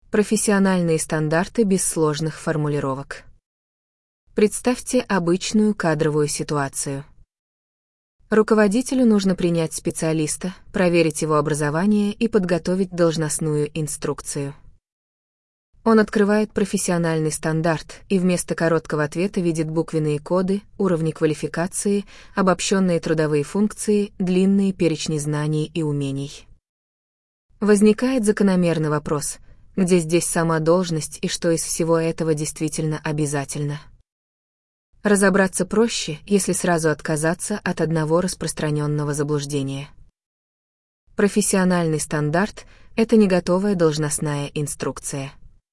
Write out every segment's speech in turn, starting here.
Профессиональные стандарты без сложных формулировок. Представьте обычную кадровую ситуацию. Руководителю нужно принять специалиста, проверить его образование и подготовить должностную инструкцию. Он открывает профессиональный стандарт и вместо короткого ответа видит буквенные коды, уровни квалификации, обобщенные трудовые функции, длинные перечни знаний и умений. Возникает закономерный вопрос, где здесь сама должность и что из всего этого действительно обязательно? Разобраться проще, если сразу отказаться от одного распространенного заблуждения. Профессиональный стандарт — это не готовая должностная инструкция.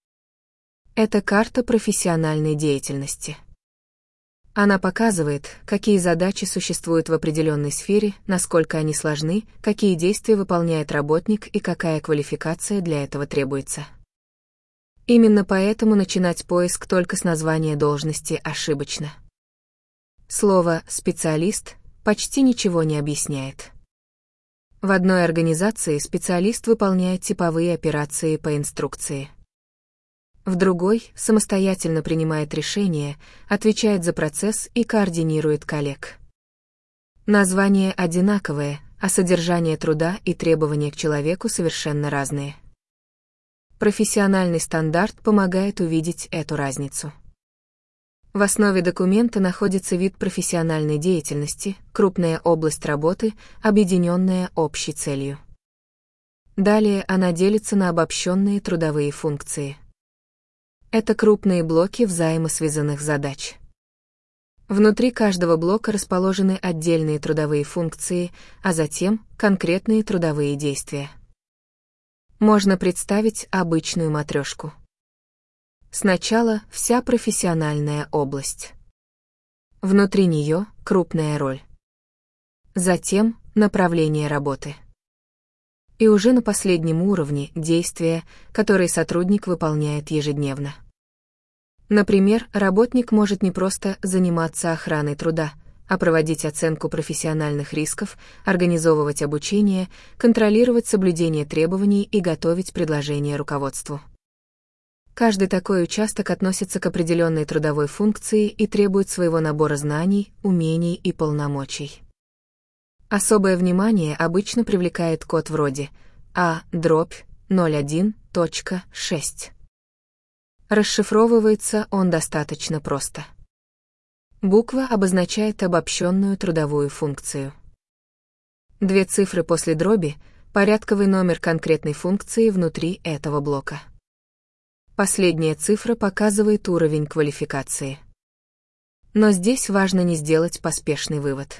Это карта профессиональной деятельности. Она показывает, какие задачи существуют в определенной сфере, насколько они сложны, какие действия выполняет работник и какая квалификация для этого требуется. Именно поэтому начинать поиск только с названия должности ошибочно. Слово «специалист» почти ничего не объясняет. В одной организации специалист выполняет типовые операции по инструкции. В другой самостоятельно принимает решения, отвечает за процесс и координирует коллег. Названия одинаковые, а содержание труда и требования к человеку совершенно разные. Профессиональный стандарт помогает увидеть эту разницу. В основе документа находится вид профессиональной деятельности, крупная область работы, объединенная общей целью. Далее она делится на обобщенные трудовые функции. Это крупные блоки взаимосвязанных задач. Внутри каждого блока расположены отдельные трудовые функции, а затем конкретные трудовые действия. Можно представить обычную матрешку. Сначала вся профессиональная область. Внутри нее крупная роль. Затем направление работы. И уже на последнем уровне действия, которые сотрудник выполняет ежедневно. Например, работник может не просто заниматься охраной труда, а проводить оценку профессиональных рисков, организовывать обучение, контролировать соблюдение требований и готовить предложения руководству. Каждый такой участок относится к определенной трудовой функции и требует своего набора знаний, умений и полномочий. Особое внимание обычно привлекает код вроде А-01.6. Расшифровывается он достаточно просто. Буква обозначает обобщенную трудовую функцию. 2 цифры после дроби — порядковый номер конкретной функции внутри этого блока. Последняя цифра показывает уровень квалификации. Но здесь важно не сделать поспешный вывод.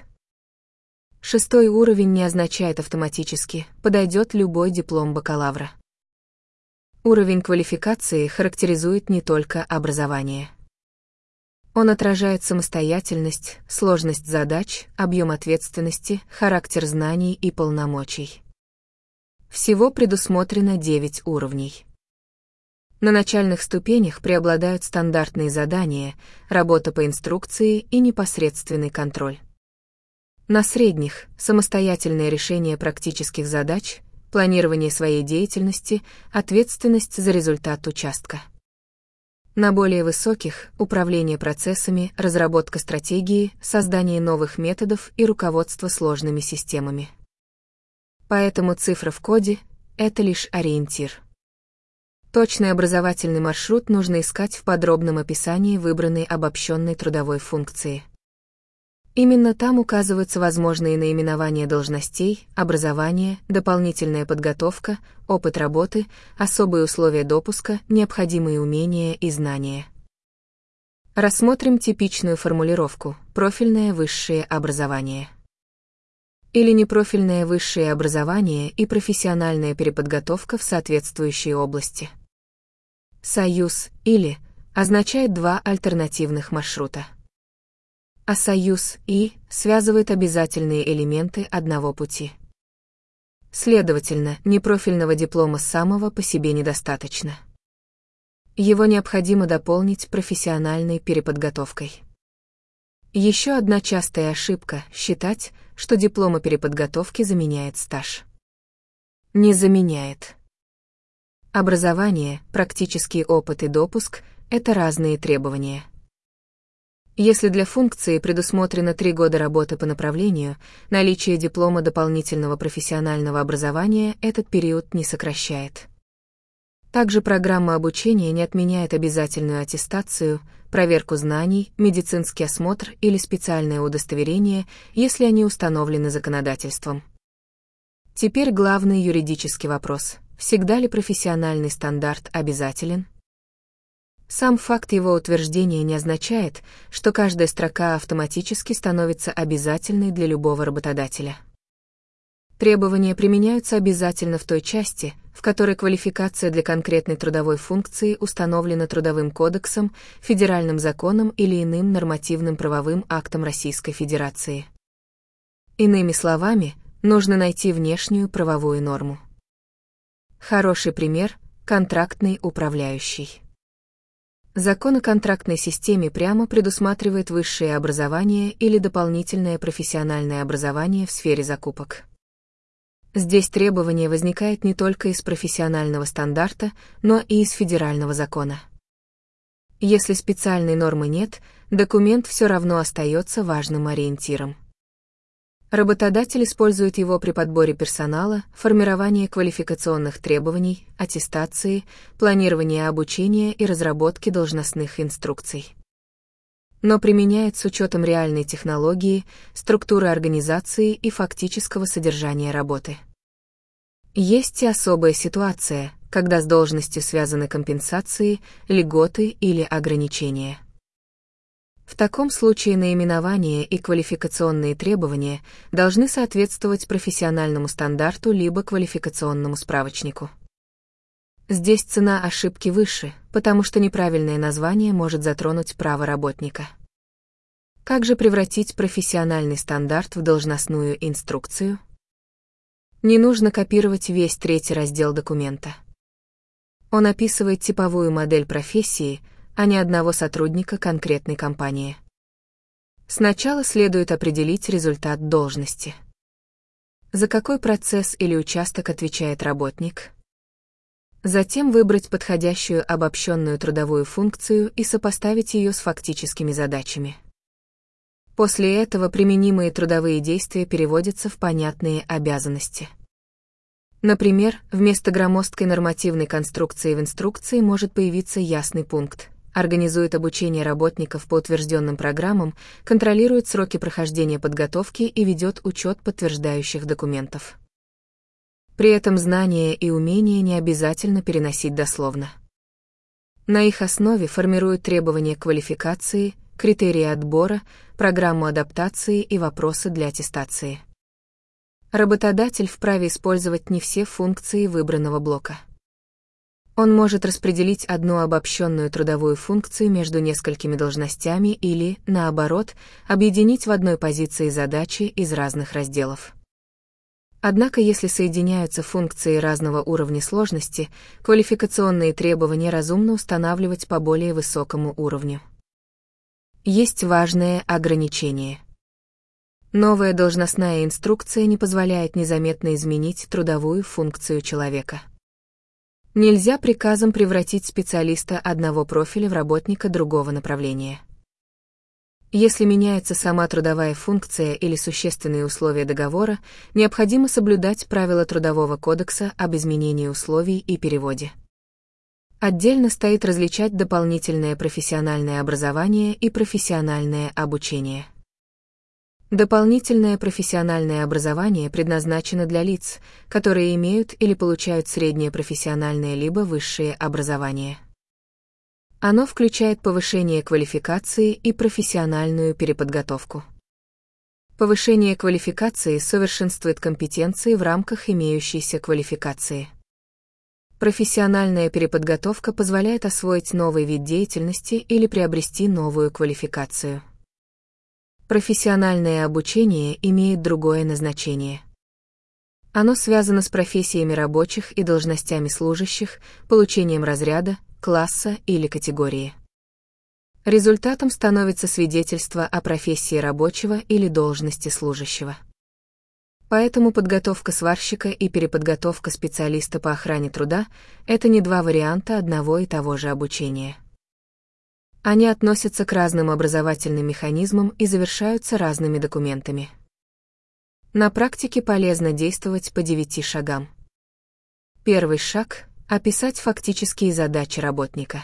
6-й уровень не означает автоматически, подойдет любой диплом бакалавра. Уровень квалификации характеризует не только образование. Он отражает самостоятельность, сложность задач, объем ответственности, характер знаний и полномочий. Всего предусмотрено 9 уровней. На начальных ступенях преобладают стандартные задания, работа по инструкции и непосредственный контроль. На средних — самостоятельное решение практических задач, планирование своей деятельности, ответственность за результат участка. На более высоких — управление процессами, разработка стратегии, создание новых методов и руководство сложными системами. Поэтому цифра в коде — это лишь ориентир. Точный образовательный маршрут нужно искать в подробном описании выбранной обобщенной трудовой функции. Именно там указываются возможные наименования должностей, образование, дополнительная подготовка, опыт работы, особые условия допуска, необходимые умения и знания. Рассмотрим типичную формулировку «профильное высшее образование». Или непрофильное высшее образование и профессиональная переподготовка в соответствующей области. Союз «или» означает 2 альтернативных маршрута. А союз «и» связывает обязательные элементы одного пути. Следовательно, непрофильного диплома самого по себе недостаточно. Его необходимо дополнить профессиональной переподготовкой. Еще одна частая ошибка — считать, что диплом о переподготовке заменяет стаж. Не заменяет. Образование, практический опыт и допуск — это разные требования. Если для функции предусмотрено 3 года работы по направлению, наличие диплома дополнительного профессионального образования этот период не сокращает. Также программа обучения не отменяет обязательную аттестацию, проверку знаний, медицинский осмотр или специальное удостоверение, если они установлены законодательством. Теперь главный юридический вопрос: всегда ли профессиональный стандарт обязателен? Сам факт его утверждения не означает, что каждая строка автоматически становится обязательной для любого работодателя. Требования применяются обязательно в той части, в которой квалификация для конкретной трудовой функции установлена Трудовым кодексом, федеральным законом или иным нормативным правовым актом Российской Федерации. Иными словами, нужно найти внешнюю правовую норму. Хороший пример — контрактный управляющий. Закон о контрактной системе прямо предусматривает высшее образование или дополнительное профессиональное образование в сфере закупок. Здесь требование возникает не только из профессионального стандарта, но и из федерального закона. Если специальной нормы нет, документ все равно остается важным ориентиром. Работодатель использует его при подборе персонала, формировании квалификационных требований, аттестации, планировании обучения и разработке должностных инструкций. Но применяет с учетом реальной технологии, структуры организации и фактического содержания работы. Есть и особая ситуация, когда с должностью связаны компенсации, льготы или ограничения. В таком случае наименование и квалификационные требования должны соответствовать профессиональному стандарту либо квалификационному справочнику. Здесь цена ошибки выше, потому что неправильное название может затронуть право работника. Как же превратить профессиональный стандарт в должностную инструкцию? Не нужно копировать весь 3-й раздел документа. Он описывает типовую модель профессии, а не одного сотрудника конкретной компании. Сначала следует определить результат должности. За какой процесс или участок отвечает работник? Затем выбрать подходящую обобщенную трудовую функцию и сопоставить ее с фактическими задачами. После этого применимые трудовые действия переводятся в понятные обязанности. Например, вместо громоздкой нормативной конструкции в инструкции может появиться ясный пункт: организует обучение работников по утвержденным программам, контролирует сроки прохождения подготовки и ведет учет подтверждающих документов. При этом знания и умения не обязательно переносить дословно. На их основе формируют требования квалификации, критерии отбора, программу адаптации и вопросы для аттестации. Работодатель вправе использовать не все функции выбранного блока. Он может распределить одну обобщенную трудовую функцию между несколькими должностями или, наоборот, объединить в одной позиции задачи из разных разделов. Однако, если соединяются функции разного уровня сложности, квалификационные требования разумно устанавливать по более высокому уровню. Есть важное ограничение. Новая должностная инструкция не позволяет незаметно изменить трудовую функцию человека. Нельзя приказом превратить специалиста одного профиля в работника другого направления. Если меняется сама трудовая функция или существенные условия договора, необходимо соблюдать правила Трудового кодекса об изменении условий и переводе. Отдельно стоит различать дополнительное профессиональное образование и профессиональное обучение. Дополнительное профессиональное образование предназначено для лиц, которые имеют или получают среднее профессиональное либо высшее образование. Оно включает повышение квалификации и профессиональную переподготовку. Повышение квалификации совершенствует компетенции в рамках имеющейся квалификации. Профессиональная переподготовка позволяет освоить новый вид деятельности или приобрести новую квалификацию. Профессиональное обучение имеет другое назначение. Оно связано с профессиями рабочих и должностями служащих, получением разряда, класса или категории. Результатом становится свидетельство о профессии рабочего или должности служащего. Поэтому подготовка сварщика и переподготовка специалиста по охране труда – это не два варианта одного и того же обучения. Они относятся к разным образовательным механизмам и завершаются разными документами. На практике полезно действовать по 9 шагам. Первый шаг – описать фактические задачи работника.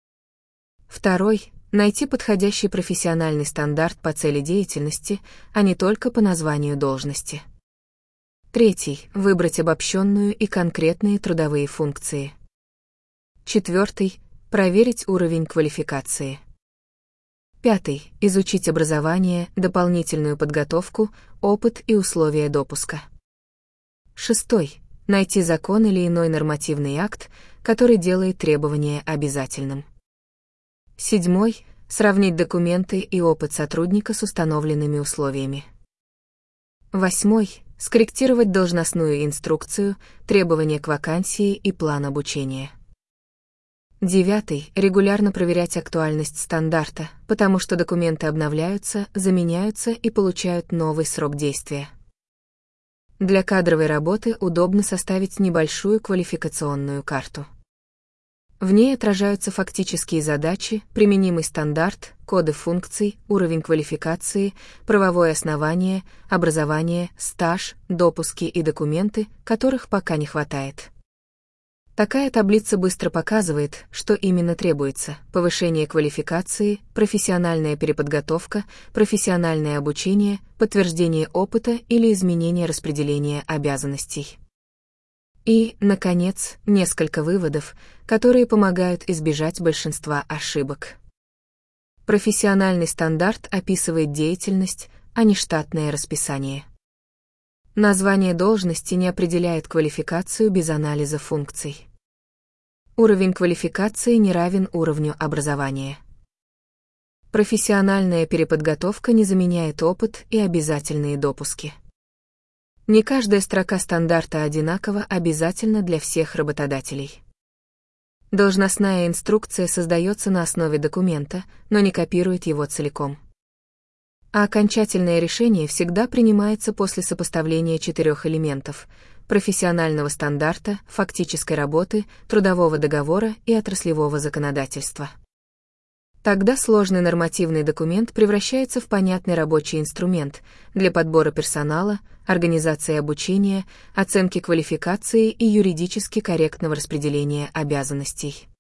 Второй – найти подходящий профессиональный стандарт по цели деятельности, а не только по названию должности. Третий – выбрать обобщенную и конкретные трудовые функции. Четвертый – проверить уровень квалификации. Пятый – изучить образование, дополнительную подготовку, опыт и условия допуска. Шестой – найти закон или иной нормативный акт, который делает требование обязательным. Седьмой – сравнить документы и опыт сотрудника с установленными условиями. Восьмой – скорректировать должностную инструкцию, требования к вакансии и план обучения. Девятый – регулярно проверять актуальность стандарта, потому что документы обновляются, заменяются и получают новый срок действия. Для кадровой работы удобно составить небольшую квалификационную карту. В ней отражаются фактические задачи, применимый стандарт, коды функций, уровень квалификации, правовое основание, образование, стаж, допуски и документы, которых пока не хватает. Такая таблица быстро показывает, что именно требуется: повышение квалификации, профессиональная переподготовка, профессиональное обучение, подтверждение опыта или изменение распределения обязанностей. И, наконец, несколько выводов, которые помогают избежать большинства ошибок. Профессиональный стандарт описывает деятельность, а не штатное расписание. Название должности не определяет квалификацию без анализа функций. Уровень квалификации не равен уровню образования. Профессиональная переподготовка не заменяет опыт и обязательные допуски. Не каждая строка стандарта одинакова обязательна для всех работодателей. Должностная инструкция создается на основе документа, но не копирует его целиком. А окончательное решение всегда принимается после сопоставления 4 элементов: профессионального стандарта, фактической работы, трудового договора и отраслевого законодательства. Тогда сложный нормативный документ превращается в понятный рабочий инструмент для подбора персонала, организации обучения, оценки квалификации и юридически корректного распределения обязанностей.